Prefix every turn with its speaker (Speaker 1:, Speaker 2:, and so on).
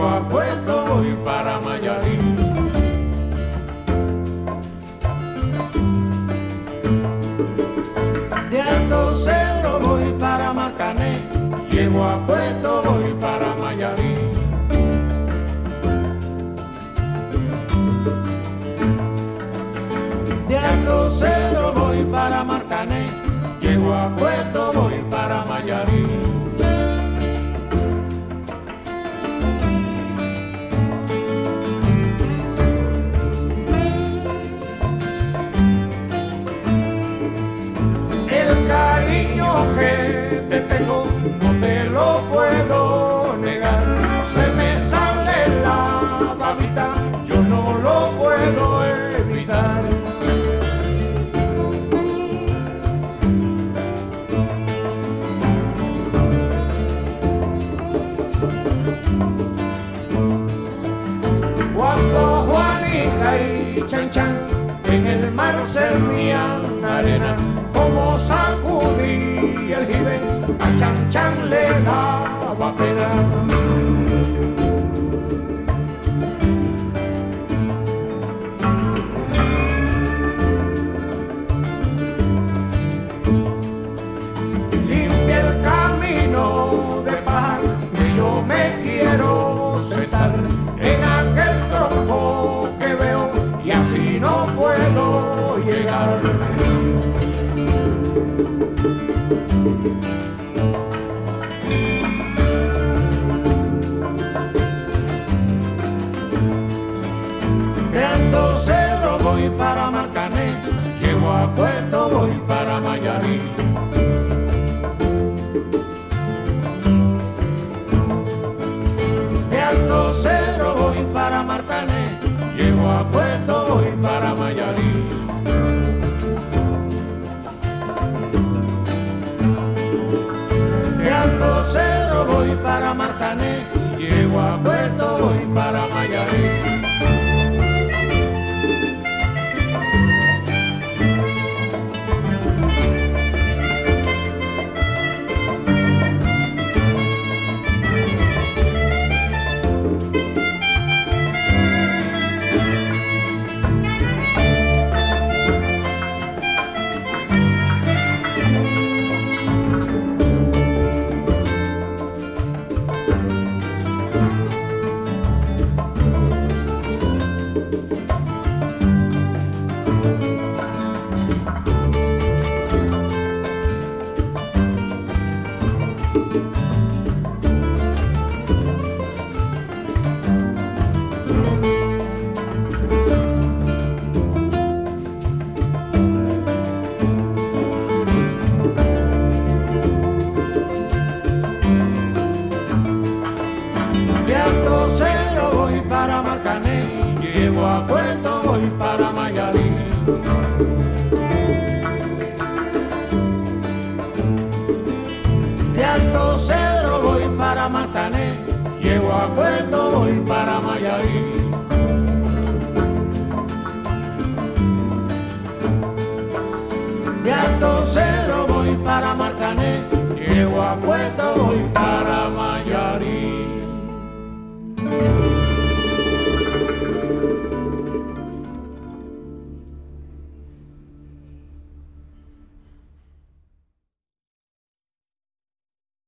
Speaker 1: llego a Puerto, voy para Mayarí. De Alto Cedro voy para Marcané, llego a Puerto, voy para Mayarí. De Alto Cedro voy para Marcané, llego a Puerto, voy para Mayarí. El cariño que te tengo no te lo puedo negar, se me sale la babita, yo no lo puedo evitar. Cuando Juanica y Chan Chan en el mar servían arena, como sacudí el jibe, a Chan Chan le daba pena. Limpia el camino de paz, que yo me quiero sentar en aquel tronco que veo y así no puedo llegar. De Alto Cedro voy para Marcané, llego a Puerto, voy para Mayarí. De Alto Cedro voy para Marcané, llego a Puerto, voy para Mayarí. De Alto Cedro voy para Mayarí.